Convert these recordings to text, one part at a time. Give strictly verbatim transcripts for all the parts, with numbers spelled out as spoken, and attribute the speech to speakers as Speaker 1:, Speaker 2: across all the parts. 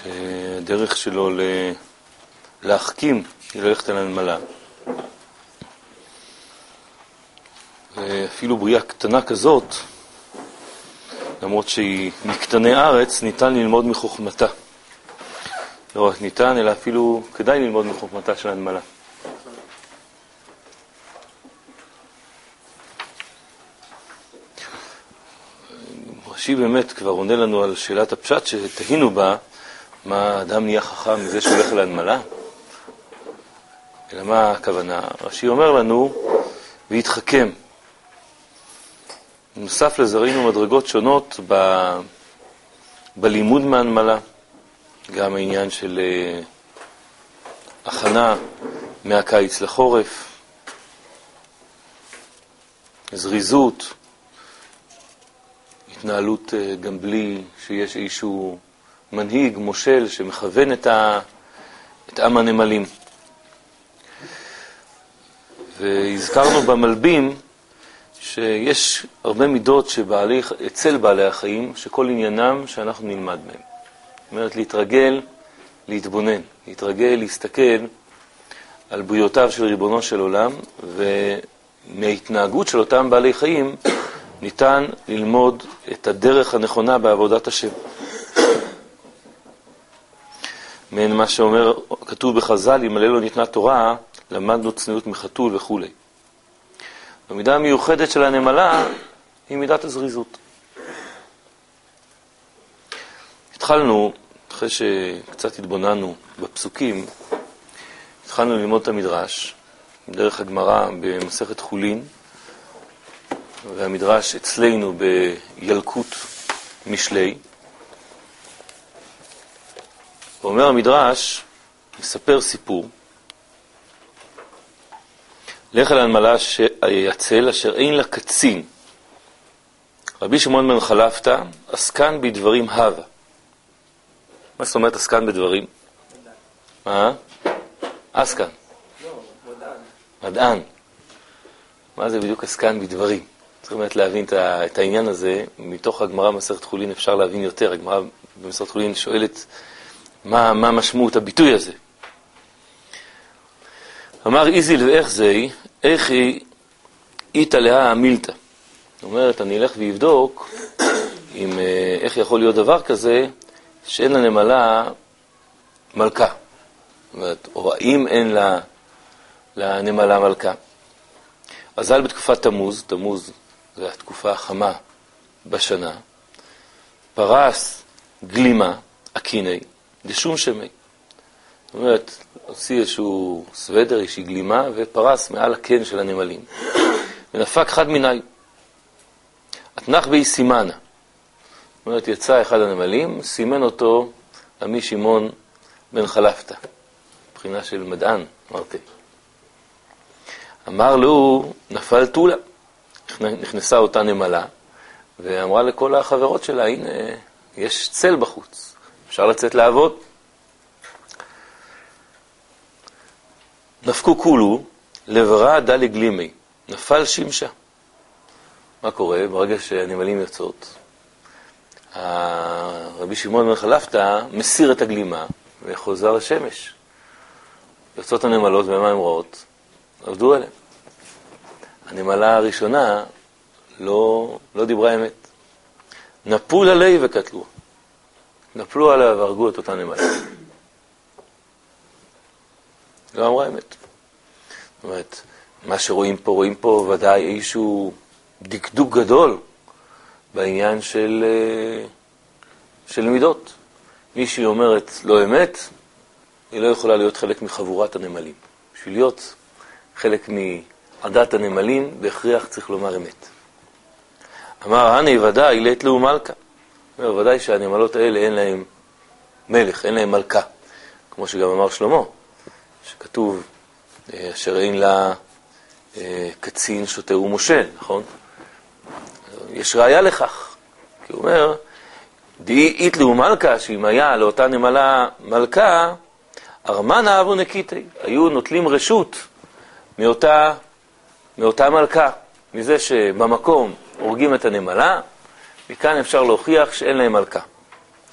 Speaker 1: שהדרך שלו להחכים היא ללכת על הנמלה. ואפילו בריאה קטנה כזאת, למרות שהיא מקטני ארץ, ניתן ללמוד מחוכמתה. לא רק ניתן, אלא אפילו כדאי ללמוד מחוכמתה של הנמלה. רש"י באמת כבר עונה לנו על שאלת הפשט שתהינו בה, מה האדם נהיה חכם מזה שהולך על הנמלה? אלא מה הכוונה? רש"י אומר לנו, והתחכם. נוסף לזה ראינו מדרגות שונות ב... בלימוד מהנמלה, גם העניין של הכנה מהקיץ לחורף, זריזות, התנהלות גם בלי שיש איזשהו מנהיג, מושל, שמכוון את, ה... את עם הנמלים. והזכרנו במלבים שיש הרבה מידות שבעלי, אצל בעלי החיים, שכל עניינם שאנחנו נלמד מהם. זאת אומרת, להתרגל, להתבונן, להתרגל, להסתכל על בריאותיו של ריבונו של עולם, ומההתנהגות של אותם בעלי חיים ניתן ללמוד את הדרך הנכונה בעבודת השם. מעין מה שאומר, כתוב בחז"ל, אם עליה לא ניתנה תורה, למדנו צניעות מחתול וכו'. המידה המיוחדת של הנמלה היא מידת הזריזות. התחלנו, אחרי שקצת התבוננו בפסוקים, התחלנו ללמוד את המדרש, דרך הגמרא במסכת חולין, והמדרש אצלנו בילקוט משלי. ואומר המדרש, מספר סיפור, לך אל הנמלה היצל אשר אין לה קצין. רבי שמעון בן חלפתא עסקן בדברים הווה. מה זאת אומרת עסקן בדברים? מה? עסקן.
Speaker 2: לא, מדען.
Speaker 1: מדען. מה זה בדיוק עסקן בדברים? צריכים באמת להבין את העניין הזה. מתוך הגמרא במסכת חולין אפשר להבין יותר. הגמרא במסכת חולין שואלת מה, מה משמעות הביטוי הזה. אמר איזיל ואיך זה, איך היא איתה לה המילתא. זאת אומרת, אני אלך ויבדוק עם, איך יכול להיות דבר כזה שאין לנמלה מלכה. זאת אומרת, או האם אין לה, לנמלה מלכה. אזל בתקופת תמוז, תמוז זה התקופה החמה בשנה, פרס גלימה, אקיני, דשום שמי. זאת אומרת, הוציא איזשהו סוודר, איזושהי גלימה, ופרס מעל הקן של הנמלים. ונפק חד מיני. התנח בי סימנה. זאת אומרת, יצא אחד הנמלים, סימן אותו רבי שמעון בן חלפתא. מבחינה של מדען, אמרתי. אמר לו, נפל תולה. נכנסה אותה נמלה, ואמרה לכל החברות שלה, הנה, יש צל בחוץ. אפשר לצאת לעבוד. נפקו כולו, לברא דלי גלימי, נפל שמשה. מה קורה? ברגע שהנמלים יוצאות, רבי שמעון בן חלפתא מסיר את הגלימה וחוזר השמש. יוצאות הנמלות, ומה הן רואות? עבדו עליהן. הנמלה הראשונה לא, לא דיברה אמת. נפול עלי וקטלו. נפלו עליה והרגו את אותה נמלה. לא אמרה אמת. זאת אומרת, מה שרואים פה, רואים פה ודאי איזשהו דקדוק גדול בעניין של, של מידות. מישהי אומרת לא אמת, היא לא יכולה להיות חלק מחבורת הנמלים. בשביל להיות חלק מעדת הנמלים, בהכרח צריך לומר אמת. אמר, הנה ודאי, לית לו מלכה. אומר, ודאי שהנמלות האלה אין להם מלך, אין להם מלכה. כמו שגם אמר שלמה. שכתוב, אשר אין לה קצין שוטר ומושל, נכון? יש ראיה לכך. כי הוא אומר, די איתלו מלכה, שאם היה לאותה נמלה מלכה, ארמנה אבו נקיטי, היו נוטלים רשות מאותה, מאותה מלכה, מזה שבמקום הורגים את הנמלה, מכאן אפשר להוכיח שאין להם מלכה.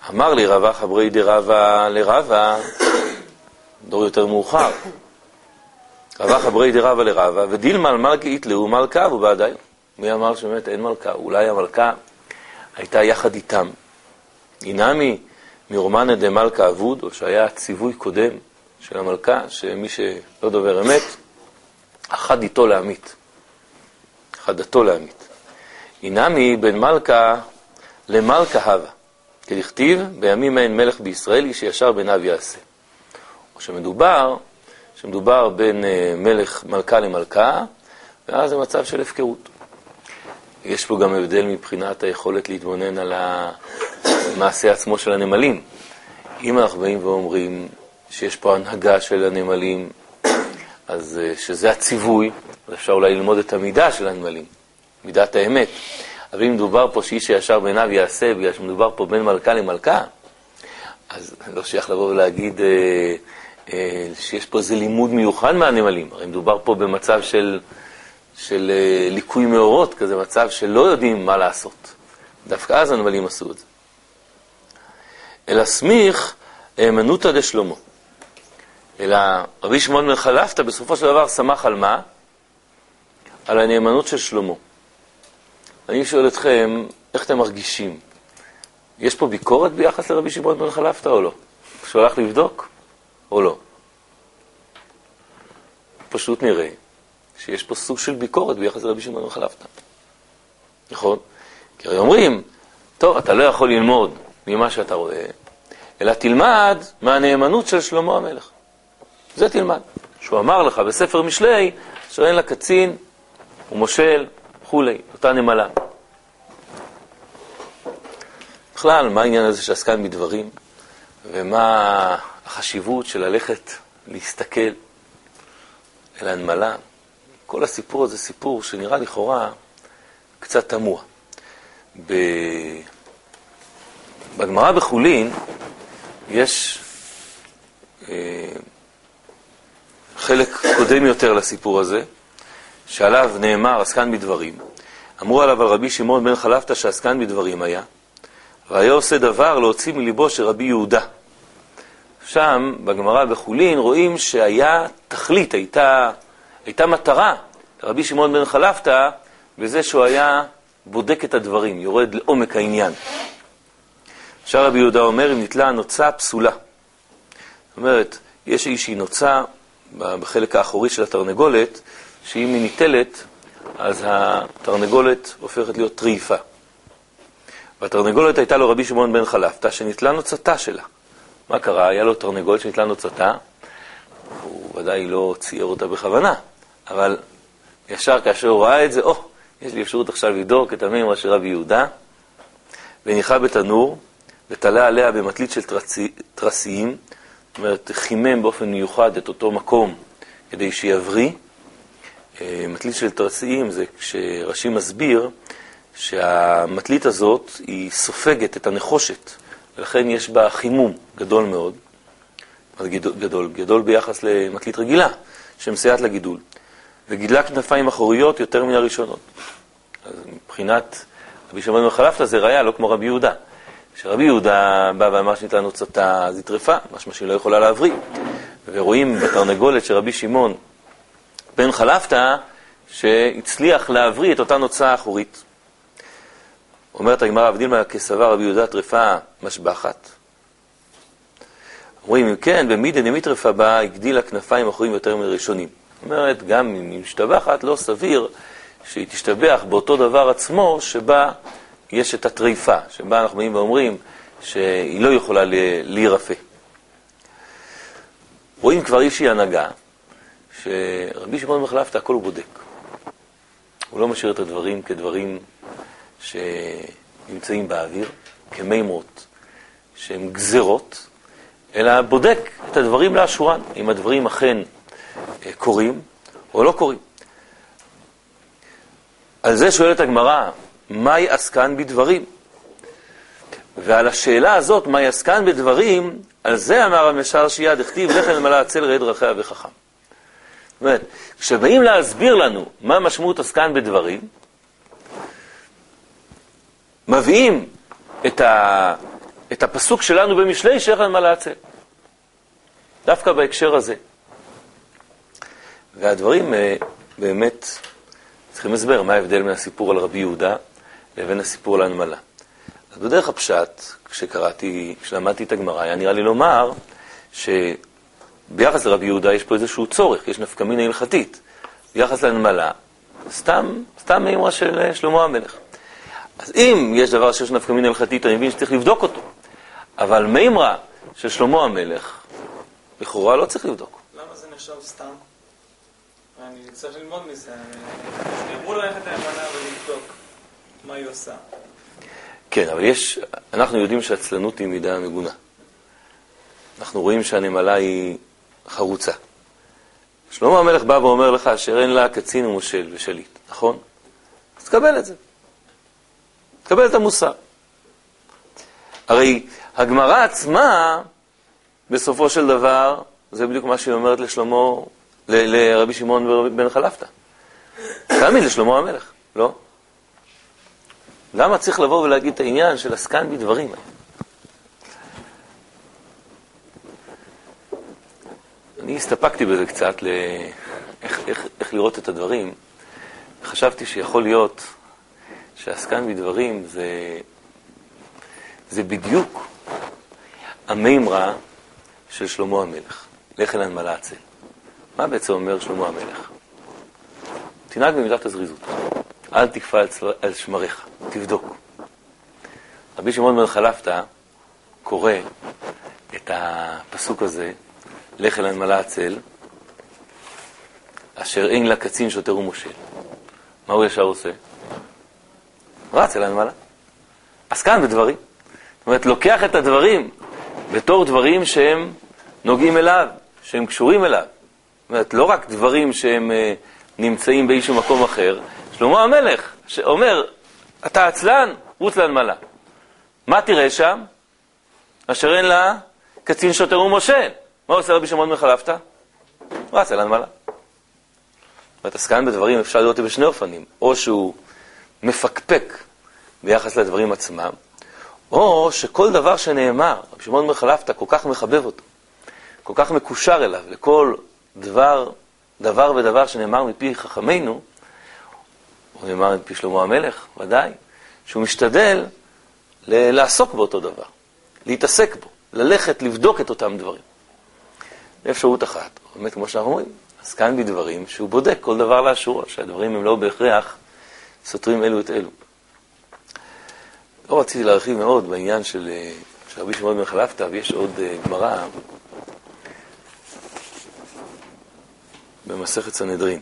Speaker 1: אמר לי רבא חברי דרבא לרבא, דור יותר מאוחר, רבא חברי דרבא לרבא, ודילמה על מלכה יתלאו מלכה ובעדיין. מי אמר שבאמת אין מלכה? אולי המלכה הייתה יחד איתם. אינמי מרומנה דמלכה אבוד, או שהיה ציווי קודם של המלכה, שמי שלא דובר אמת, אחד איתו להמית. חדתו להמית. אינמי בין מלכה למלכה הווה. כדכתיב, בימים אין מלך בישראל, איש ישר בעיניו יעשה. או שמדובר, שמדובר בין מלך מלכה למלכה, ואז זה מצב של הפקרות. יש פה גם הבדל מבחינת היכולת להתבונן על המעשה עצמו של הנמלים. אם אנחנו באים ואומרים שיש פה הנהגה של הנמלים, אז שזה הציווי, אפשר אולי ללמוד את המידה של הנמלים, מידת האמת. אבל אם מדובר פה שאיש הישר בעיניו יעשה, בגלל שמדובר פה בין מלכה למלכה, אז לא שייך לבוא ולהגיד אה, אה, שיש פה איזה לימוד מיוחד מהנמלים. הרי מדובר פה במצב של, של אה, ליקוי מאורות, כזה מצב שלא יודעים מה לעשות. דווקא אז הנמלים עשו את זה. אלא סמיך האמנותא דשלמה. אלא רבי שמעון בן חלפתא בסופו של דבר שמח על מה? על הנאמנות של שלמה. אני שואל אתכם, איך אתם מרגישים? יש פה ביקורת ביחס לרבי שמעון בן חלפתא או לא? שהוא הלך לבדוק או לא? פשוט נראה שיש פה סוג של ביקורת ביחס לרבי שמעון בן חלפתא. נכון? כי הרי אומרים, טוב, אתה לא יכול ללמוד ממה שאתה רואה, אלא תלמד מהנאמנות של שלמה המלך. זה תלמד. שהוא אמר לך בספר משלי, שאין לה קצין ומושל וכולי, אותה נמלה. בכלל, מה העניין הזה שעסקן בדברים, ומה החשיבות של ללכת להסתכל אל הנמלה. כל הסיפור הזה סיפור שנראה לכאורה קצת תמוה. ב... בגמרא בחולין יש אה, חלק קודם יותר לסיפור הזה, שעליו נאמר עסקן בדברים. אמרו עליו על רבי שמעון בן חלפתא שעסקן בדברים היה, והיה עושה דבר להוציא מליבו של רבי יהודה. שם בגמרא בחולין רואים שהיה תכלית, הייתה, הייתה מטרה לרבי שמעון בן חלפתא בזה שהוא היה בודק את הדברים, יורד לעומק העניין. עכשיו רבי יהודה אומר, אם נתלה נוצה פסולה. זאת אומרת, יש איזושהי נוצה בחלק האחורי של התרנגולת, שאם היא ניטלת, אז התרנגולת הופכת להיות טריפה. והתרנגולת הייתה לו רבי שמעון בן חלפתא, שנתלה נוצתה שלה. מה קרה? היה לו תרנגולת שנתלה נוצתה, הוא ודאי לא צייר אותה בכוונה, אבל ישר כאשר הוא ראה את זה, או, יש לי אפשרות עכשיו לבדוק את המימרה של רבי יהודה, וניחה בתנור, ותלה עליה במטלית של תרסי, תרסיים, זאת אומרת, חימם באופן מיוחד את אותו מקום כדי שיבריא. מטלית של תרסיים זה כשרש"י מסביר שהמטלית הזאת היא סופגת את הנחושת, ולכן יש בה חימום גדול מאוד, גדול, גדול, גדול ביחס למטלית רגילה, שמסייעת לגידול, וגידלה כנפיים אחוריות יותר מן הראשונות. אז מבחינת רבי שמעון בן חלפתא זה ראיה, לא כמו רבי יהודה. כשרבי יהודה בא ואמר שניתלה נוצתה, אז היא טרפה, משמע שהיא לא יכולה להבריא. ורואים בתרנגולת של רבי שמעון בן חלפתא שהצליח להבריא את אותה נוצה האחורית. אומרת הגמרא, הבדילמה כסבר רבי יהודה טרפה משבחת. אומרים, אם כן, במידה דמית טרפה בה הגדילה כנפיים אחוריים יותר מראשונים. אומרת, גם אם היא משתבחת, לא סביר שהיא תשתבח באותו דבר עצמו שבה יש את הטריפה, שבה אנחנו באים ואומרים שהיא לא יכולה להירפא. רואים כבר איזושהי הנהגה, שרבי שמעון בן חלפתא הכל הוא בודק. הוא לא משאיר את הדברים כדברים שנמצאים באוויר, כמימות, שהם גזרות, אלא בודק את הדברים לאשורן, אם הדברים אכן קורים או לא קורים. על זה שואלת הגמרא, מהי עסקן בדברים? ועל השאלה הזאת, מהי עסקן בדברים, על זה אמר המשל שיד, הכתיב לחם למלא הצל ראה דרכיה וחכם. זאת אומרת, כשבאים להסביר לנו מה משמעות עסקן בדברים, מביאים את, ה, את הפסוק שלנו במשלי שאין להם מה לעצל. דווקא בהקשר הזה. והדברים באמת צריכים הסבר, מה ההבדל בין הסיפור על רבי יהודה לבין הסיפור על הנמלה. אז בדרך הפשט, כשקראתי, כשלמדתי את הגמרא, היה נראה לי לומר שביחס לרבי יהודה יש פה איזשהו צורך, יש נפקא מינה הלכתית. ביחס לנמלה, סתם, סתם מימרה של שלמה המלך. אז אם יש דבר שיש נפקא מינה הלכתית, אני מבין שצריך לבדוק אותו. אבל מימרה של שלמה המלך, לכאורה לא צריך לבדוק.
Speaker 2: למה זה נחשב סתם? אני צריך ללמוד מזה. אני אמור ללכת להימנה ולבדוק מה היא עושה.
Speaker 1: כן, אבל יש, אנחנו יודעים שהצלנות היא מידה מגונה. אנחנו רואים שהנמלה היא חרוצה. שלמה המלך בא ואומר לך אשר אין לה קצין ומושל ושליט, נכון? אז תקבל את זה. תקבל את המוסר. הרי הגמרא עצמה, בסופו של דבר, זה בדיוק מה שהיא אומרת לשלמה, ל- לרבי שמעון בן חלפתא. תמיד לשלמה המלך, לא? למה צריך לבוא ולהגיד את העניין של עסקן בדברים האלה? אני הסתפקתי בזה קצת, ל... איך, איך, איך לראות את הדברים. חשבתי שיכול להיות שעסקן בדברים זה, זה בדיוק המימרה של שלמה המלך. לך אל הנמלה עצל. מה בעצם אומר שלמה המלך? תנהג במידת הזריזות. אל תקפא על, צו... על שמריך. תבדוק. רבי שמעון בן חלפתא קורא את הפסוק הזה, לך אל הנמלה עצל, אשר אין לה קצין שוטר ומושל. מה הוא ישר עושה? רץ אל הנמלה. עסקן בדברים. זאת אומרת, לוקח את הדברים בתור דברים שהם נוגעים אליו, שהם קשורים אליו. זאת אומרת, לא רק דברים שהם נמצאים באיזשהו מקום אחר. שלמה המלך שאומר, אתה עצלן, רוץ להנמלה. מה תראה שם? אשר אין לה קצין שוטר ומושל. מה עושה רבי שמעון בן חלפתא? רץ אל הנמלה. זאת אומרת, עסקן בדברים אפשר לראות בשני אופנים. או שהוא מפקפק ביחס לדברים עצמם, או שכל דבר שנאמר, רבי שמעון בן חלפתא כל כך מחבב אותו, כל כך מקושר אליו, לכל דבר, דבר ודבר שנאמר מפי חכמינו, הוא נאמר מפי שלמה המלך, ודאי, שהוא משתדל ל- לעסוק באותו דבר, להתעסק בו, ללכת, לבדוק את אותם דברים. באפשרות אחת, באמת כמו שאנחנו אומרים, אז כאן בדברים שהוא בודק כל דבר לאשורו, שהדברים הם לא בהכרח סותרים אלו את אלו. לא רציתי להרחיב מאוד בעניין של, של רבי שמעון בן חלפתא, ויש עוד uh, גמרא במסכת סנהדרין.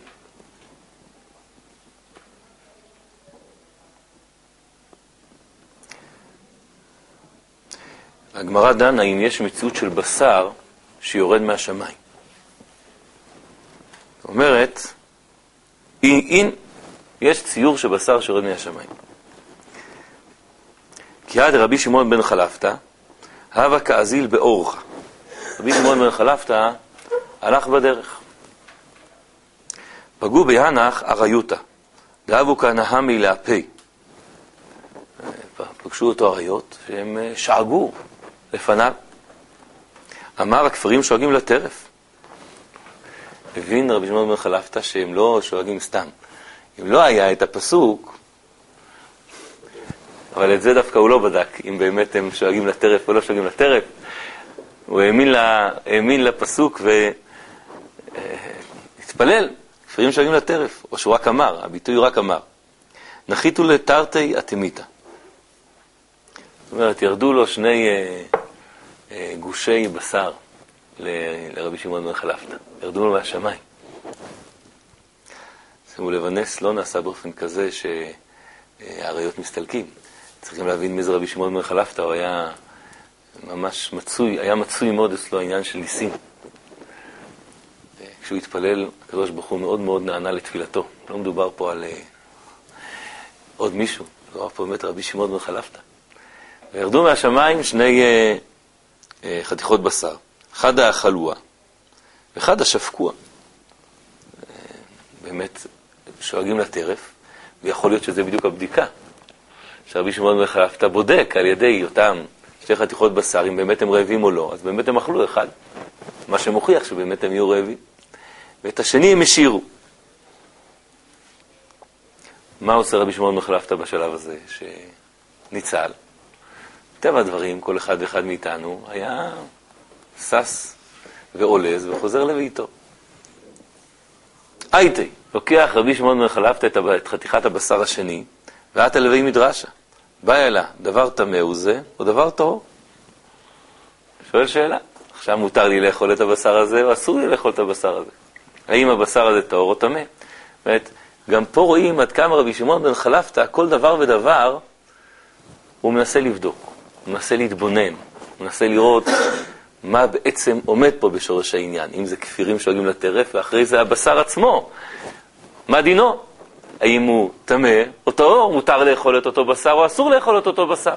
Speaker 1: הגמרא דנה אם יש מציאות של בשר שיורד מהשמיים. זאת אומרת, אין, אין, יש ציור של בשר שיורד מהשמיים. כי עד רבי שמעון בן חלפתא, הווה כאזיל באורחה. רבי שמעון בן חלפתא הלך בדרך. פגעו ביהנך אריותא, דאבו כנהמי להפי. פגשו אותו אריות שהם שאגו לפניו. אמר, הכפרים שואגים לטרף. הבין רבי שמעון בן חלפתא שהם לא שואגים סתם. אם לא היה את הפסוק, אבל את זה דווקא הוא לא בדק, אם באמת הם שואגים לטרף או לא שואגים לטרף. הוא האמין, לה, האמין לפסוק והתפלל, כפרים שואגים לטרף, או שהוא רק אמר, הביטוי רק אמר. נחיתו לתרתי אתמיתא. זאת אומרת, ירדו לו שני אה, אה, גושי בשר ל, לרבי שמעון בן חלפתא. ירדו לו מהשמיים. שימו לב, הנס לא נעשה באופן כזה שהאריות מסתלקים. צריכים להבין מי זה רבי שמעון בן חלפתא, הוא היה ממש מצוי, היה מצוי מאוד אצלו העניין של ניסים. כשהוא התפלל, הקדוש ברוך הוא מאוד מאוד נענה לתפילתו. לא מדובר פה על עוד מישהו, מדובר פה באמת רבי שמעון בן חלפתא. וירדו מהשמיים שני אה, אה, חתיכות בשר. אחד החלוע, ואחד השפקוע. אה, באמת שואגים לטרף, ויכול להיות שזה בדיוק הבדיקה. שרבי שמעון בן חלפתא בודק על ידי אותם שתי שתי חתיכות בשר, אם באמת הם רעבים או לא, אז באמת הם אכלו אחד. מה שמוכיח שבאמת הם יהיו רעבים. ואת השני הם השאירו. מה עושה רבי שמעון בן חלפתא בשלב הזה שניצל? טבע הדברים, כל אחד ואחד מאיתנו היה סס ועולז וחוזר לביתו. הייתי, לוקח רבי שמעון בן חלפתא את, את חתיכת הבשר השני, ועתה לבי מדרשה. בא אלה, דבר טמא הוא זה, או דבר טהור? שואל שאלה, עכשיו מותר לי לאכול את הבשר הזה, או אסור לי לאכול את הבשר הזה? האם הבשר הזה טהור או טמא? זאת אומרת, גם פה רואים עד כמה רבי שמעון בן חלפתא, כל דבר ודבר, הוא מנסה לבדוק, הוא מנסה להתבונן, הוא מנסה לראות מה בעצם עומד פה בשורש העניין. אם זה כפירים שעולים לטרף, ואחרי זה הבשר עצמו. מה דינו? האם הוא טמא או טהור, מותר לאכול את אותו בשר, או אסור לאכול את אותו בשר?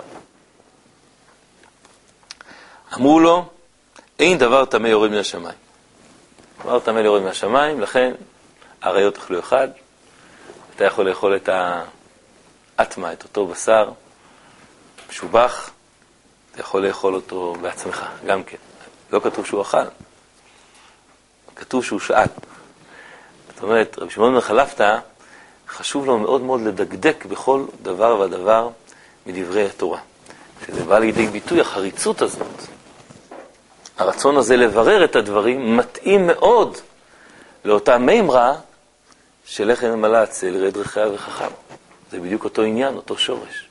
Speaker 1: אמרו לו, אין דבר טמא יורד מן השמיים. דבר טמא יורד מן השמיים, לכן האריות אכלו אחד, אתה יכול לאכול את האטמה, את אותו בשר, משובח, אתה יכול לאכול אותו בעצמך, גם כן. לא כתוב שהוא אכל, כתוב שהוא שאל. זאת אומרת, רבי שמעון בן חלפתא, חשוב לו מאוד מאוד לדקדק בכל דבר ודבר מדברי התורה. שזה בא לידי ביטוי, החריצות הזאת. הרצון הזה לברר את הדברים מתאים מאוד לאותה מימרה של לחם ממלא הצל, רד רחיה וחכם. זה בדיוק אותו עניין, אותו שורש.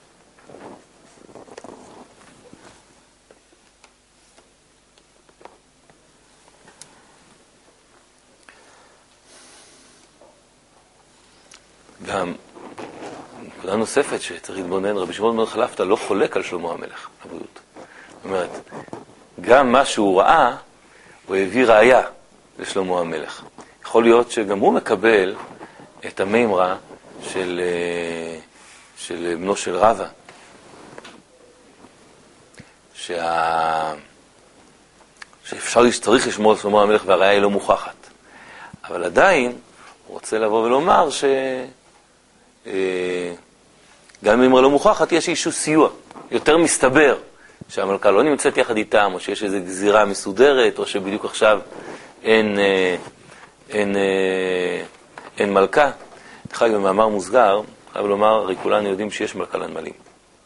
Speaker 1: גם נקודה נוספת שצריך להתבונן, רבי שמעון בן חלפתא לא חולק על שלמה המלך, הבריאות. זאת אומרת, גם מה שהוא ראה, הוא הביא ראיה לשלמה המלך. יכול להיות שגם הוא מקבל את המימרה של, של בנו של רבא. שה... שאפשר, שצריך לשמור על שלמה המלך והראיה היא לא מוכחת. אבל עדיין הוא רוצה לבוא ולומר ש... גם אם לא מוכחת, יש איזשהו סיוע. יותר מסתבר שהמלכה לא נמצאת יחד איתם, או שיש איזו גזירה מסודרת, או שבדיוק עכשיו אין, אין, אין מלכה. דרך אגב, במאמר מוסגר, חייב לומר, הרי כולנו יודעים שיש מלכה לנמלים.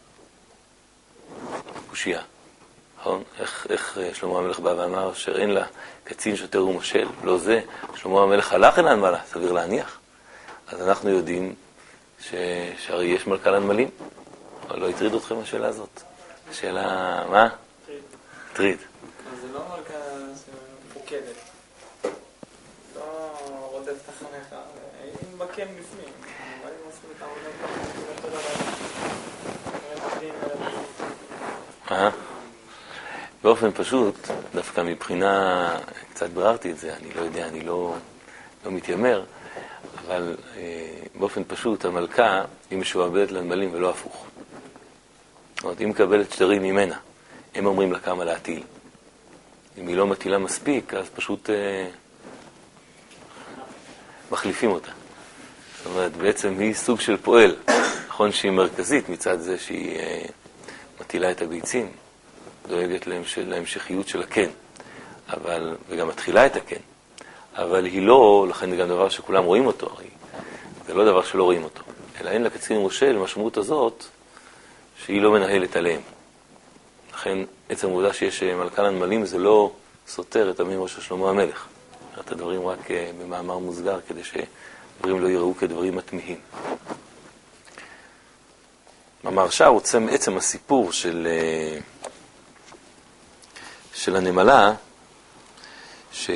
Speaker 1: קושייה. נכון? איך, איך שלמה המלך בא ואמר שאין לה קצין שוטר ומושל? לא זה. שלמה המלך הלך אל הנמלה, סביר להניח. אז אנחנו יודעים ש... שהרי יש מלכה לנמלים. אבל לא הטריד אתכם השאלה הזאת. השאלה, מה? טריד. טריד.
Speaker 2: אז זה לא מלכה שמפוקדת. לא רודפת אחריך. היא מבקם בפנים. מה אם עושים את העבודה?
Speaker 1: אה? באופן פשוט, דווקא מבחינה, קצת בררתי את זה, אני לא יודע, אני לא, לא מתיימר, אבל אה, באופן פשוט, המלכה היא משועבדת לנמלים ולא הפוך. זאת אומרת, היא מקבלת שטרים ממנה, הם אומרים לה כמה להטיל. אם היא לא מטילה מספיק, אז פשוט אה, מחליפים אותה. זאת אומרת, בעצם היא סוג של פועל. נכון שהיא מרכזית מצד זה שהיא אה, מטילה את הביצים, דואגת להמש... להמשכיות של הקן, אבל, וגם מתחילה את הקן. אבל היא לא, לכן זה גם דבר שכולם רואים אותו, הרי זה לא דבר שלא רואים אותו. אלא אין לקצין מושל, המשמעות הזאת, שהיא לא מנהלת עליהם. לכן, עצם העובדה שיש מלכה לנמלים, זה לא סותר את המימרה של שלמה המלך. את הדברים רק במאמר מוסגר, כדי שדברים לא יראו כדברים מתמיהים. המהרש"א רוצה מעצם הסיפור של, של הנמלה, ש...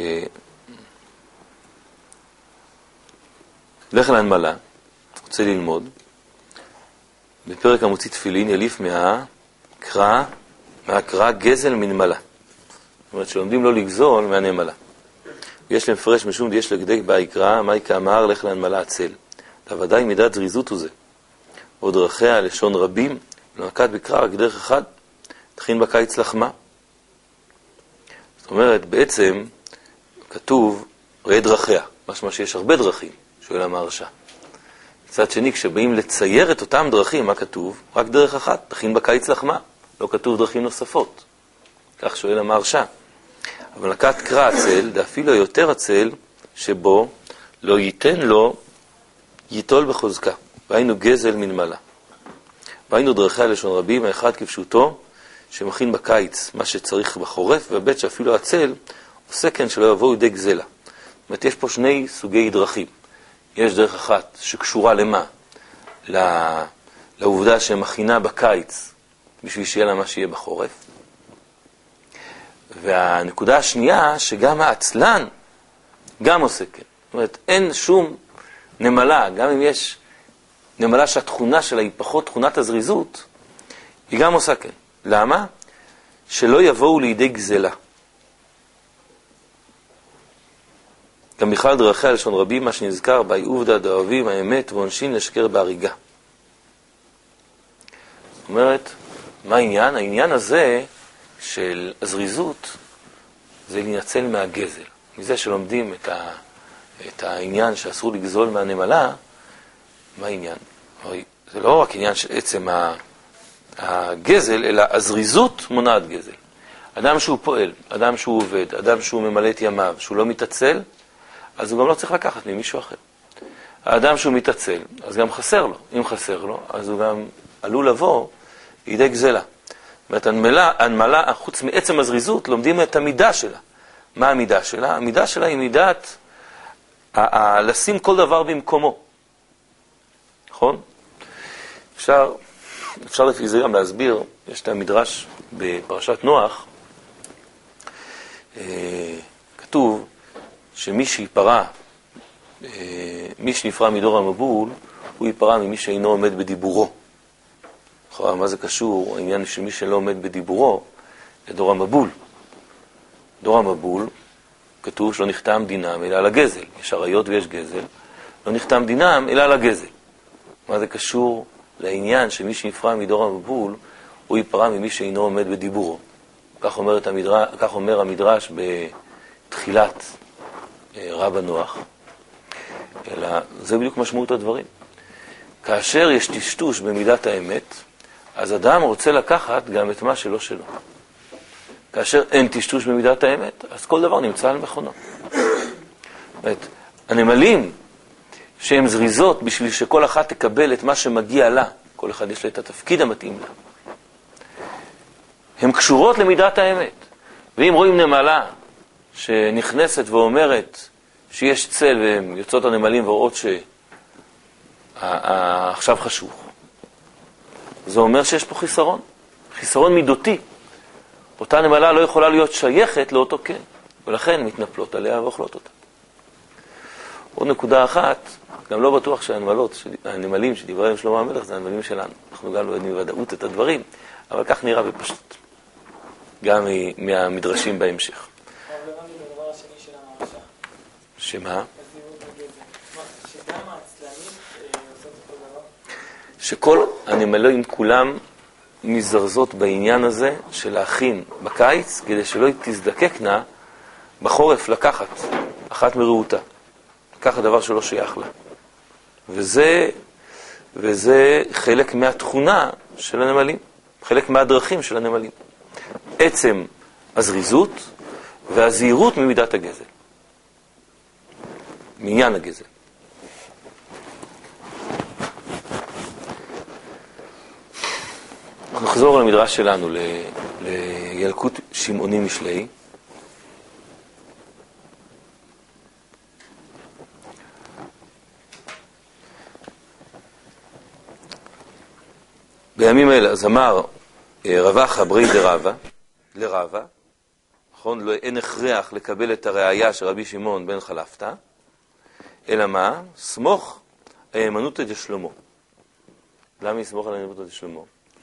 Speaker 1: לך לנמלה, רוצה ללמוד, בפרק המוציא תפילין יליף מהקרא, מהקרא גזל מנמלה. זאת אומרת שלומדים לא לגזול מהנמלה. יש למפרש משום דיש לגדק בהיקרא, מה יקאמר לך לנמלה הצל. ודאי מידת זריזות הוא זה. עוד דרכיה לשון רבים, למקד בקרא רק דרך אחד, תכין בקיץ לחמה. זאת אומרת, בעצם כתוב ראה דרכיה, משמע שיש הרבה דרכים, שואל המהרש"א. מצד שני, כשבאים לצייר את אותם דרכים, מה כתוב? רק דרך אחת, תכין בקיץ לחמה. לא כתוב דרכים נוספות. כך שואל המהרש"א. אבל נקט קרא הצל, ואפילו יותר הצל, שבו לא ייתן לו ייטול בחוזקה. והיינו גזל מנמלה. והיינו דרכי לשון רבים, האחד כפשוטו, שמכין בקיץ מה שצריך בחורף, והבית שאפילו הצל עושה כן שלא יבואו ידי גזלה. זאת אומרת, יש פה שני סוגי דרכים. יש דרך אחת שקשורה למה? לעובדה שמכינה בקיץ, בשביל שיהיה לה מה שיהיה בחורף. והנקודה השנייה, שגם העצלן גם עושה כן. זאת אומרת, אין שום נמלה, גם אם יש נמלה שהתכונה שלה היא פחות תכונת הזריזות, היא גם עושה כן. למה? שלא יבואו לידי גזלה. גם בכלל דרכי הלשון רבים, מה שנזכר בה, עובדה דאוהבים האמת ועונשין לשקר בהריגה. זאת אומרת, מה העניין? העניין הזה של הזריזות זה להינצל מהגזל. מזה שלומדים את, ה, את העניין שאסור לגזול מהנמלה, מה העניין? זה לא רק עניין של עצם הגזל, אלא הזריזות מונעת גזל. אדם שהוא פועל, אדם שהוא עובד, אדם שהוא ממלא את ימיו, שהוא לא מתעצל, אז הוא גם לא צריך לקחת ממישהו אחר. האדם שהוא מתעצל, אז גם חסר לו. אם חסר לו, אז הוא גם עלול לבוא לידי גזלה. זאת אומרת, הנמלה, חוץ מעצם הזריזות, לומדים את המידה שלה. מה המידה שלה? המידה שלה היא מידת ה- ה- לשים כל דבר במקומו. נכון? אפשר, אפשר לפי זה גם להסביר, יש את המדרש בפרשת נוח, אה, כתוב שמי שיפרע, אה, מי שנפרע מדור המבול, הוא יפרע ממי שאינו עומד בדיבורו. אחרי, מה זה קשור? העניין שמי שלא עומד בדיבורו, לדור המבול. דור המבול, כתוב שלא נחתם דינם אלא על הגזל. יש עריות ויש גזל. לא נחתם דינם אלא על הגזל. מה זה קשור לעניין שמי שנפרע מדור המבול, הוא יפרע ממי שאינו עומד בדיבורו. כך אומר, המדרש, כך אומר המדרש בתחילת רבה נוח. אלא זה בדיוק משמעות הדברים. כאשר יש טשטוש במידת האמת, אז אדם רוצה לקחת גם את מה שלא שלו. כאשר אין טשטוש במידת האמת, אז כל דבר נמצא על מכונו. זאת, הנמלים שהן זריזות בשביל שכל אחת תקבל את מה שמגיע לה, כל אחד יש לה את התפקיד המתאים לה, הן קשורות למידת האמת. ואם רואים נמלה שנכנסת ואומרת שיש צל והן יוצאות הנמלים ורואות שעכשיו חשוך, זה אומר שיש פה חיסרון, חיסרון מידותי. אותה נמלה לא יכולה להיות שייכת לאותו כן, ולכן מתנפלות עליה ואוכלות אותה. עוד נקודה אחת, גם לא בטוח שהנמלות, הנמלים שדיבר עם שלמה המלך, זה הנמלים שלנו. אנחנו גם לא יודעים בוודאות את הדברים, אבל כך נראה בפשטות. גם מהמדרשים בהמשך.
Speaker 2: אבל לא הבנתי את הדבר השני של המהרש"א.
Speaker 1: שמה?
Speaker 2: הזהירות וגזל. שגם העצלנים עושות אותו דבר?
Speaker 1: שכל הנמלים כולם מזרזות בעניין הזה של להכין בקיץ, כדי שלא תזדקקנה בחורף לקחת אחת מרעותה. לקחת דבר שלא שייך לה. וזה, וזה חלק מהתכונה של הנמלים, חלק מהדרכים של הנמלים. עצם הזריזות והזהירות ממידת הגזל. מעניין הגזל. אנחנו נחזור על המדרש שלנו ל... לילקוט שמעוני משלי. בימים אלה, אז אמר רבא חברי דרבא, לרבא, נכון? לא, אין הכרח לקבל את הראייה של רבי שמעון בן חלפתא, אלא מה? סמוך האמנותא דשלמה. למה יסמוך על האמנותא דשלמה?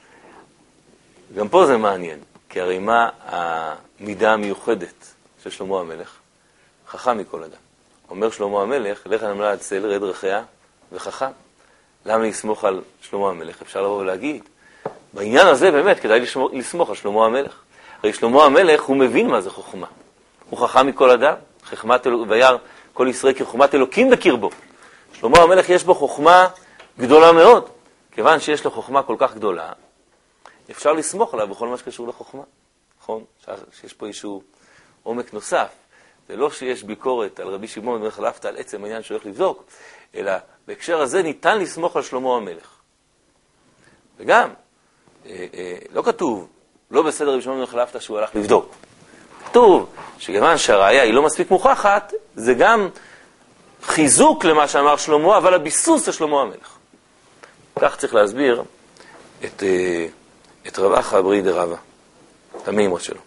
Speaker 1: גם פה זה מעניין, כי הרי מה המידה המיוחדת של שלמה המלך? חכם מכל אדם. אומר שלמה המלך, לך נמלה עד צל, רד רחיה וחכם. למה לסמוך על שלמה המלך? אפשר לבוא ולהגיד, בעניין הזה באמת כדאי לסמוך על שלמה המלך. הרי שלמה המלך הוא מבין מה זה חוכמה. הוא חכם מכל אדם, חכמת אלוקים, וירא כל ישראל כחוכמת אלוקים בקרבו. שלמה המלך יש בו חוכמה גדולה מאוד. כיוון שיש לו חוכמה כל כך גדולה, אפשר לסמוך עליו בכל מה שקשור לחוכמה. נכון? שיש פה איזשהו עומק נוסף. זה לא שיש ביקורת על רבי שמעון בן חלפתא על עצם העניין שהולך לבדוק, אלא בהקשר הזה ניתן לסמוך על שלמה המלך. וגם, אה, אה, לא כתוב, לא בסדר רבי שמעון בן חלפתא שהוא הלך לבדוק. כתוב שכיוון שהראיה היא לא מספיק מוכחת, זה גם חיזוק למה שאמר שלמה, אבל הביסוס זה שלמה המלך. כך צריך להסביר את, אה, את רב אחא ברי דרבא, את המימות שלו.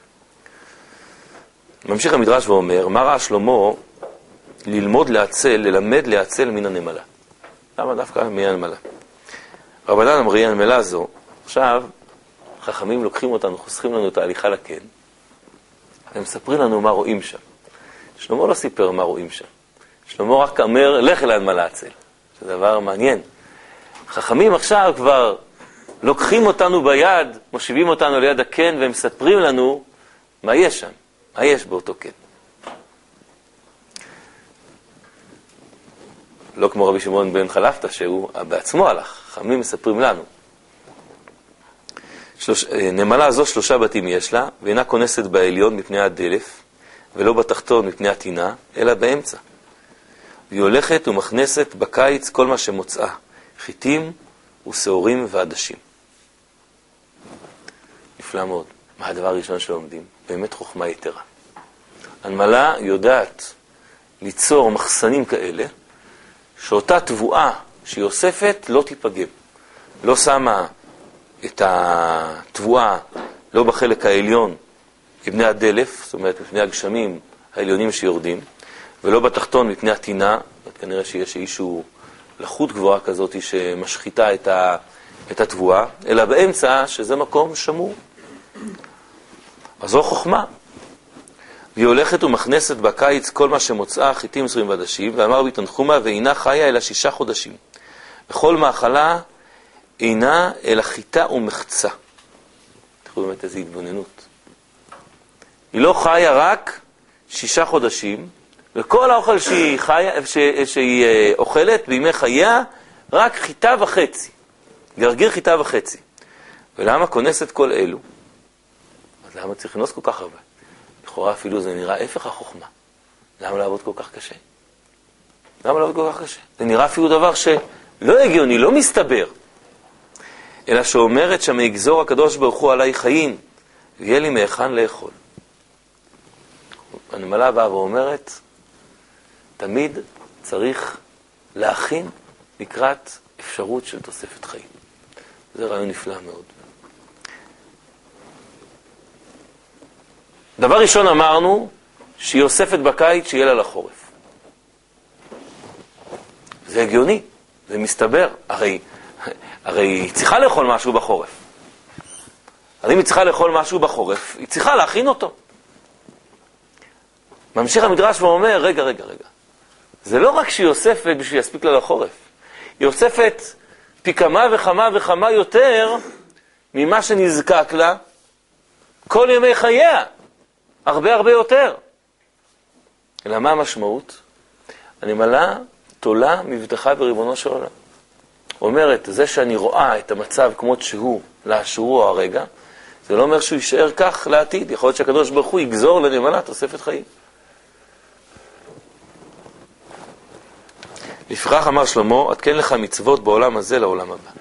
Speaker 1: ממשיך המדרש ואומר, מה ראה שלמה ללמוד להצל, ללמד להצל מן הנמלה? למה דווקא מן הנמלה? רבנן אמרי הנמלה זו, עכשיו חכמים לוקחים אותנו, חוסכים לנו את ההליכה לקן, הם מספרים לנו מה רואים שם. שלמה לא סיפר מה רואים שם. שלמה רק אומר, לך אל הנמלה הצל. זה דבר מעניין. חכמים עכשיו כבר לוקחים אותנו ביד, מושיבים אותנו ליד הקן, והם מספרים לנו מה יש שם. מה יש באותו קן? לא כמו רבי שמעון בן חלפתא, שהוא בעצמו הלך. חכמים מספרים לנו. שלוש, נמלה זו שלושה בתים יש לה, ואינה כונסת בעליון מפני הדלף, ולא בתחתון מפני התינה, אלא באמצע. והיא הולכת ומכנסת בקיץ כל מה שמוצאה, חיטים ושעורים ועדשים. נפלא מאוד. מה הדבר הראשון שלומדים? באמת חוכמה יתרה. הנמלה יודעת ליצור מחסנים כאלה, שאותה תבואה שהיא אוספת לא תיפגם. לא שמה את התבואה, לא בחלק העליון, מפני הדלף, זאת אומרת, מפני הגשמים העליונים שיורדים, ולא בתחתון מפני התינה, כנראה שיש איזשהו לחות גבוהה כזאת שמשחיתה את, ה, את התבואה, אלא באמצע שזה מקום שמור. אז זו חוכמה. והיא הולכת ומכנסת בקיץ כל מה שמוצאה, חיטים עשרים ועדשים, ואמר בי תנחומה, ואינה חיה אלא שישה חודשים. בכל מאכלה אינה אלא חיטה ומחצה. תראו באמת איזו התבוננות. היא לא חיה רק שישה חודשים, וכל האוכל שהיא, חיה, ש, שהיא אוכלת בימי חייה, רק חיטה וחצי. גרגיר חיטה וחצי. ולמה כונסת כל אלו? אז למה צריך לנוס כל כך הרבה? לכאורה אפילו זה נראה הפך החוכמה. למה לעבוד כל כך קשה? למה לעבוד כל כך קשה? זה נראה אפילו דבר שלא הגיוני, לא מסתבר. אלא שאומרת שם יגזור הקדוש ברוך הוא עליי חיים, ויהיה לי מהיכן לאכול. הנמלה באה ואומרת, תמיד צריך להכין לקראת אפשרות של תוספת חיים. זה רעיון נפלא מאוד. דבר ראשון אמרנו שהיא אוספת בקיץ שיהיה לה לחורף. זה הגיוני, זה מסתבר. הרי, הרי היא צריכה לאכול משהו בחורף. אז אם היא צריכה לאכול משהו בחורף, היא צריכה להכין אותו. ממשיך המדרש ואומר, רגע, רגע, רגע. זה לא רק שהיא אוספת בשביל להספיק לה לחורף. היא אוספת פי כמה וכמה וכמה יותר ממה שנזקק לה כל ימי חייה. הרבה הרבה יותר. אלא מה המשמעות? הנמלה תולה מבטחה בריבונו של עולם. אומרת, זה שאני רואה את המצב כמות שהוא לאשורו הרגע, זה לא אומר שהוא יישאר כך לעתיד. יכול להיות שהקדוש ברוך הוא יגזור לנמלה תוספת חיים. לפיכך אמר שלמה, עדכן לך מצוות בעולם הזה לעולם הבא.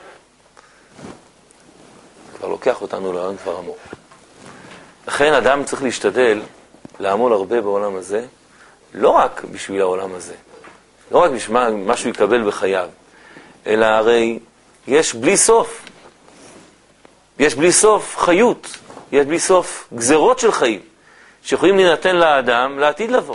Speaker 1: כבר לוקח אותנו לעולם כבר עמוק. לכן אדם צריך להשתדל לעמול הרבה בעולם הזה, לא רק בשביל העולם הזה, לא רק בשביל מה שהוא יקבל בחייו, אלא הרי יש בלי סוף, יש בלי סוף חיות, יש בלי סוף גזרות של חיים, שיכולים להינתן לאדם לעתיד לבוא.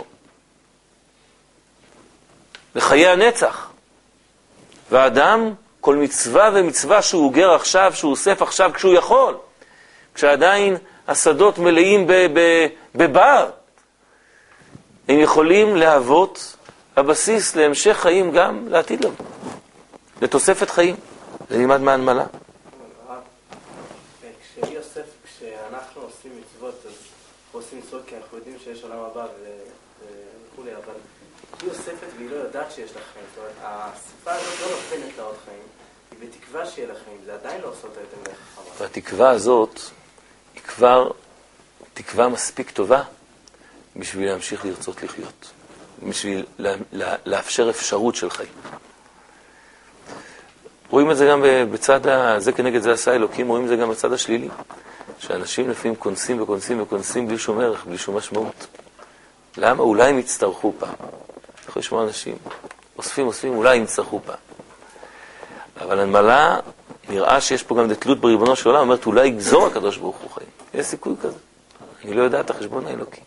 Speaker 1: לחיי הנצח. והאדם, כל מצווה ומצווה שהוא גר עכשיו, שהוא אוסף עכשיו כשהוא יכול, כשעדיין השדות מלאים בבר, הם יכולים להוות הבסיס להמשך חיים גם לעתיד לבוא. לתוספת חיים. זה נלמד מהנמלה.
Speaker 3: כשהיא אוסף, כשאנחנו עושים מצוות, אז אנחנו עושים מצוות כי אנחנו יודעים שיש עולם הבא וכולי, אבל היא אוספת והיא לא יודעת שיש לה חיים. זאת אומרת, האסיפה הזאת לא נותנת לה עוד חיים. היא בתקווה שיהיה לכם, זה עדיין לא עושה אותה יותר מלך חכמה.
Speaker 1: והתקווה הזאת היא כבר תקווה מספיק טובה בשביל להמשיך לרצות לחיות, בשביל לה, לה, לאפשר אפשרות של חיים. רואים את זה גם בצד, ה... זה כנגד זה עשה אלוקים, רואים את זה גם בצד השלילי, שאנשים לפעמים כונסים וכונסים וכונסים בלי שום ערך, בלי שום משמעות. למה? אולי הם יצטרכו פעם. אנחנו לשמוע אנשים, אוספים, אוספים, אולי הם יצטרכו פעם. אבל הנמלה, נראה שיש פה גם תלות בריבונו של עולם, אומרת, אולי יגזור הקדוש ברוך הוא חיים. יש סיכוי כזה. אני לא יודע את החשבון האלוקי.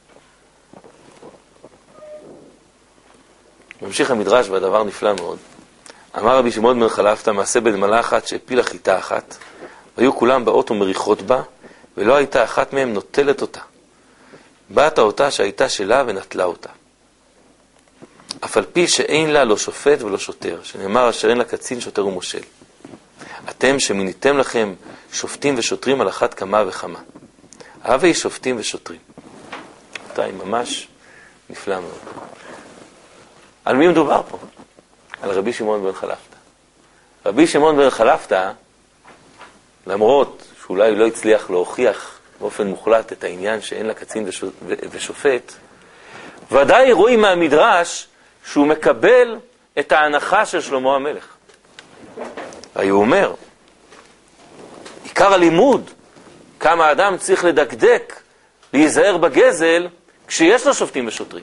Speaker 1: ממשיך המדרש, והדבר נפלא מאוד. אמר רבי שמעון בן חלפתא, מעשה בנמלה אחת שהפילה חיטה אחת, והיו כולם באות ומריחות בה, ולא הייתה אחת מהם נוטלת אותה. באת אותה שהייתה שלה ונטלה אותה. אף על פי שאין לה לא שופט ולא שוטר, שנאמר אשר אין לה קצין שוטר ומושל. אתם שמיניתם לכם שופטים ושוטרים על אחת כמה וכמה. הווי שופטים ושוטרים. אותה ממש נפלא מאוד. על מי מדובר פה? על רבי שמעון בן חלפתא. רבי שמעון בן חלפתא, למרות שאולי לא הצליח להוכיח באופן מוחלט את העניין שאין לה קצין ושופט, ודאי רואים מהמדרש שהוא מקבל את ההנחה של שלמה המלך. הוא אומר, עיקר הלימוד, כמה אדם צריך לדקדק, להיזהר בגזל, כשיש לו שופטים ושוטרים.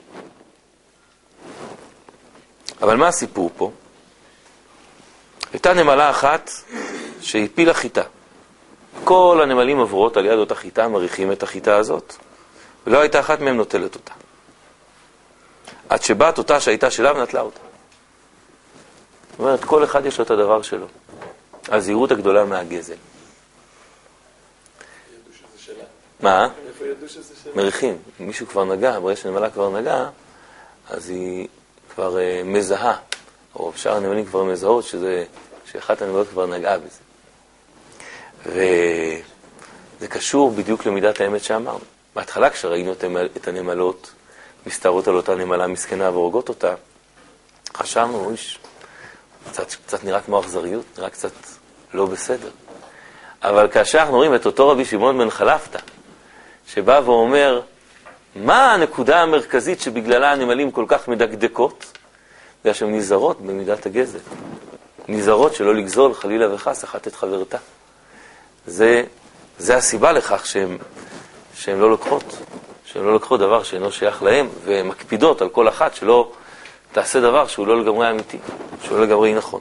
Speaker 1: אבל מה הסיפור פה? הייתה נמלה אחת שהפילה חיטה. כל הנמלים עברות על יד אותה חיטה, מריחים את החיטה הזאת, ולא הייתה אחת מהם נוטלת אותה. עד שבאת אותה שהייתה שלה ונטלה אותה. זאת אומרת, כל אחד יש לו את הדבר שלו. הזהירות הגדולה מהגזל.
Speaker 2: ידעו שזה שלה.
Speaker 1: מה?
Speaker 2: איפה ידעו שזה שלה?
Speaker 1: מריחים. אם מישהו כבר נגע, ברגע שנמלה כבר נגע, אז היא כבר uh, מזהה. או אפשר הנמלים כבר מזהות שזה, שאחת הנמלות כבר נגעה בזה. וזה קשור בדיוק למידת האמת שאמרנו. בהתחלה כשראינו את הנמלות מסתרות על אותה נמלה מסכנה והורגות אותה, חשבנו, איש, קצת, קצת נראה כמו אכזריות, נראה קצת לא בסדר. אבל כאשר אנחנו רואים את אותו רבי שמעון בן חלפתא, שבא ואומר, מה הנקודה המרכזית שבגללה הנמלים כל כך מדקדקות? בגלל שהן נזהרות במידת הגזל. נזהרות שלא לגזול חלילה וחס אחת את חברתה. זה, זה הסיבה לכך שהן, שהן לא לוקחות, שהן לא לוקחות דבר שאינו שייך להם, ומקפידות על כל אחת שלא תעשה דבר שהוא לא לגמרי אמיתי, שהוא לא לגמרי נכון.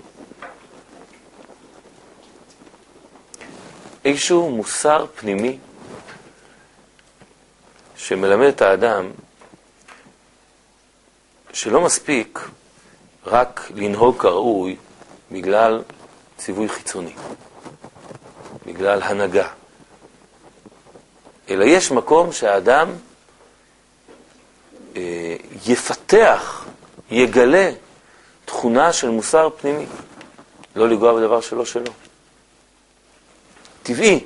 Speaker 1: איזשהו מוסר פנימי שמלמד את האדם שלא מספיק רק לנהוג כראוי בגלל ציווי חיצוני, בגלל הנהגה. אלא יש מקום שהאדם אה, יפתח, יגלה תכונה של מוסר פנימי, לא לגוע בדבר שלא שלו. טבעי.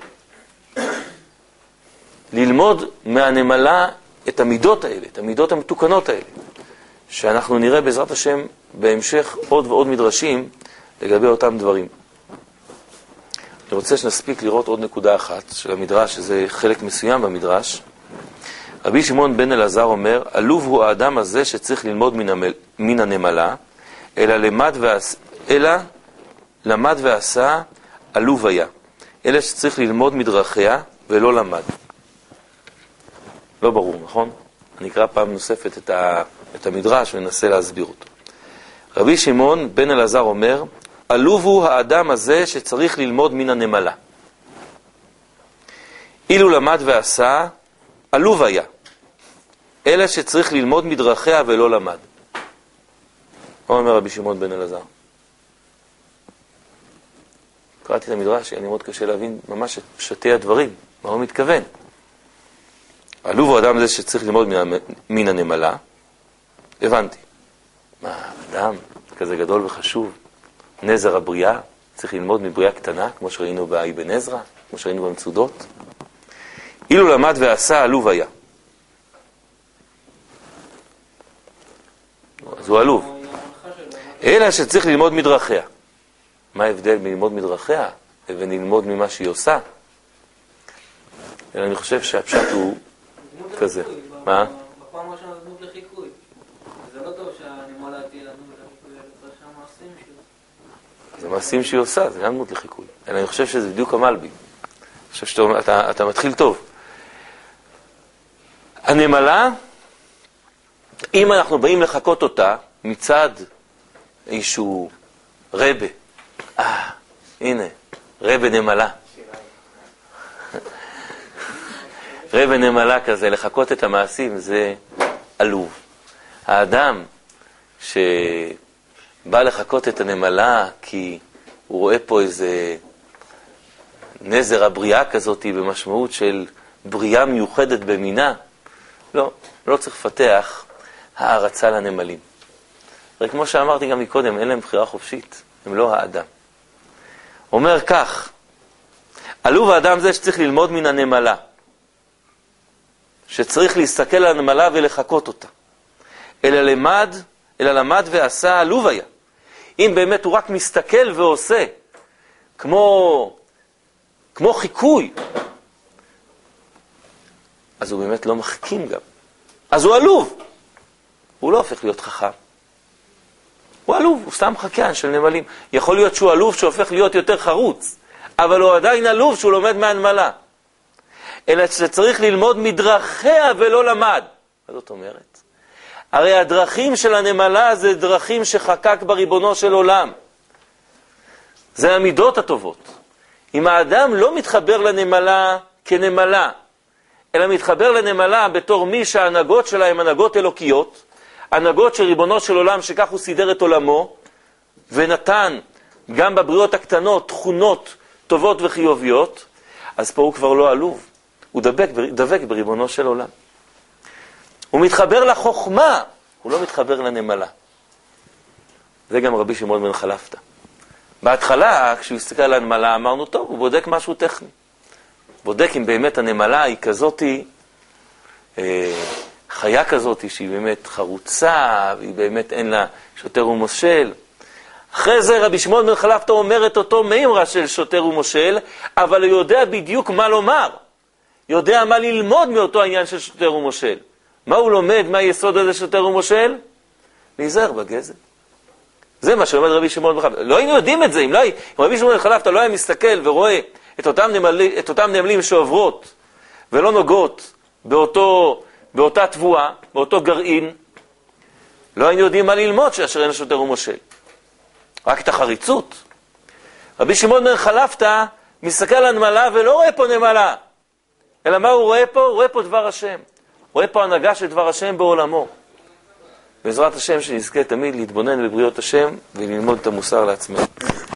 Speaker 1: ללמוד מהנמלה את המידות האלה, את המידות המתוקנות האלה, שאנחנו נראה בעזרת השם בהמשך עוד ועוד מדרשים לגבי אותם דברים. אני רוצה שנספיק לראות עוד נקודה אחת של המדרש, שזה חלק מסוים במדרש. רבי שמעון בן אלעזר אומר, עלוב הוא האדם הזה שצריך ללמוד מן, המל... מן הנמלה, אלא למד, ועש... אלא למד ועשה עלוב היה. אלא שצריך ללמוד מדרכיה ולא למד. לא ברור, נכון? אני אקרא פעם נוספת את, ה... את המדרש וננסה להסביר אותו. רבי שמעון בן אלעזר אומר, עלוב הוא האדם הזה שצריך ללמוד מן הנמלה. אילו למד ועשה, עלוב היה. אלא שצריך ללמוד מדרכיה ולא למד. מה אומר רבי שמעון בן אלעזר? קראתי את המדרש, אני מאוד קשה להבין ממש את פשטי הדברים, מה הוא מתכוון. עלוב הוא האדם הזה שצריך ללמוד מן הנמלה. הבנתי. מה, אדם כזה גדול וחשוב, נזר הבריאה, צריך ללמוד מבריאה קטנה, כמו שראינו באבן עזרא, כמו שראינו במצודות. אילו למד ועשה, עלוב היה. אז הוא עלוב. אלא שצריך ללמוד מדרכיה. מה ההבדל בין ללמוד מדרכיה לבין ללמוד ממה שהיא עושה? אלא אני חושב שהפשט הוא כזה. מה?
Speaker 4: בפעם ראשונה זה דמות לחיקוי. זה לא טוב שהנמלה תהיה דמות לחיקוי, זה שם מעשים שלו.
Speaker 1: זה מעשים שהיא עושה, זה גם דמות לחיקוי. אלא אני חושב שזה בדיוק המלבי. אני חושב שאתה אתה, אתה מתחיל טוב. הנמלה, אם אנחנו באים לחכות אותה מצד איזשהו רבה, אה, הנה, רבה נמלה. רבה נמלה כזה, לחכות את המעשים, זה עלוב. האדם שבא לחכות את הנמלה כי הוא רואה פה איזה נזר הבריאה כזאת במשמעות של בריאה מיוחדת במינה, לא, לא צריך לפתח הערצה לנמלים. רק כמו שאמרתי גם מקודם, אין להם בחירה חופשית, הם לא האדם. אומר כך, עלוב האדם זה שצריך ללמוד מן הנמלה, שצריך להסתכל על הנמלה ולחכות אותה. אלא למד, אלא למד ועשה, עלוב היה. אם באמת הוא רק מסתכל ועושה, כמו, כמו חיקוי, אז הוא באמת לא מחכים גם. אז הוא עלוב. הוא לא הופך להיות חכם. הוא עלוב, הוא סתם חכן של נמלים. יכול להיות שהוא עלוב שהופך להיות יותר חרוץ, אבל הוא עדיין עלוב שהוא לומד מהנמלה. אלא שצריך ללמוד מדרכיה ולא למד. מה זאת אומרת? הרי הדרכים של הנמלה זה דרכים שחקק בריבונו של עולם. זה המידות הטובות. אם האדם לא מתחבר לנמלה כנמלה, אלא מתחבר לנמלה בתור מי שההנהגות שלה הן הנהגות אלוקיות, הנהגות של ריבונו של עולם שכך הוא סידר את עולמו, ונתן גם בבריאות הקטנות תכונות טובות וחיוביות, אז פה הוא כבר לא עלוב. הוא דבק, דבק בריבונו של עולם. הוא מתחבר לחוכמה, הוא לא מתחבר לנמלה. זה גם רבי שמעון בן חלפתא. בהתחלה, כשהוא הסתכל על הנמלה, אמרנו, טוב, הוא בודק משהו טכני. בודק אם באמת הנמלה היא כזאת, אה, חיה כזאת, שהיא באמת חרוצה, והיא באמת אין לה שוטר ומושל. אחרי זה רבי שמעון בן חלפתא אומר את אותו מימרה של שוטר ומושל, אבל הוא יודע בדיוק מה לומר. יודע מה ללמוד מאותו העניין של שוטר ומושל. מה הוא לומד? מה היסוד הזה של שוטר ומושל? להיזהר בגזל. זה מה שלומד רבי שמעון בן חלפתא. לא היינו יודעים את זה. אם, לא, אם רבי שמעון בן חלפתא לא היה מסתכל ורואה את אותם נמלים, את אותם נמלים שעוברות ולא נוגעות באותו, באותה תבואה, באותו גרעין, לא היינו יודעים מה ללמוד שאשר אין שוטר ומושל. רק את החריצות. רבי שמעון בן חלפתא מסתכל על הנמלה ולא רואה פה נמלה. אלא מה הוא רואה פה? הוא רואה פה דבר השם. הוא רואה פה הנהגה של דבר השם בעולמו. בעזרת השם שנזכה תמיד להתבונן בבריאות השם וללמוד את המוסר לעצמנו.